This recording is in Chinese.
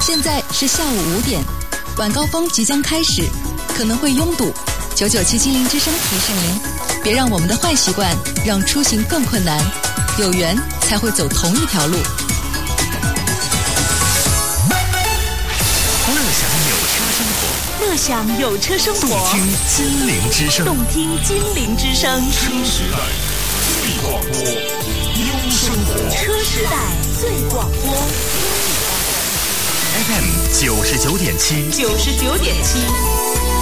现在是下午5点，晚高峰即将开始，可能会拥堵。997心灵之声提示您，别让我们的坏习惯让出行更困难。有缘才会走同一条路。 乐享有车生活， 动听金陵之声， 动听金陵之声。 车时代最广播，优生活。 车时代最广播 FM 99.7，99.7。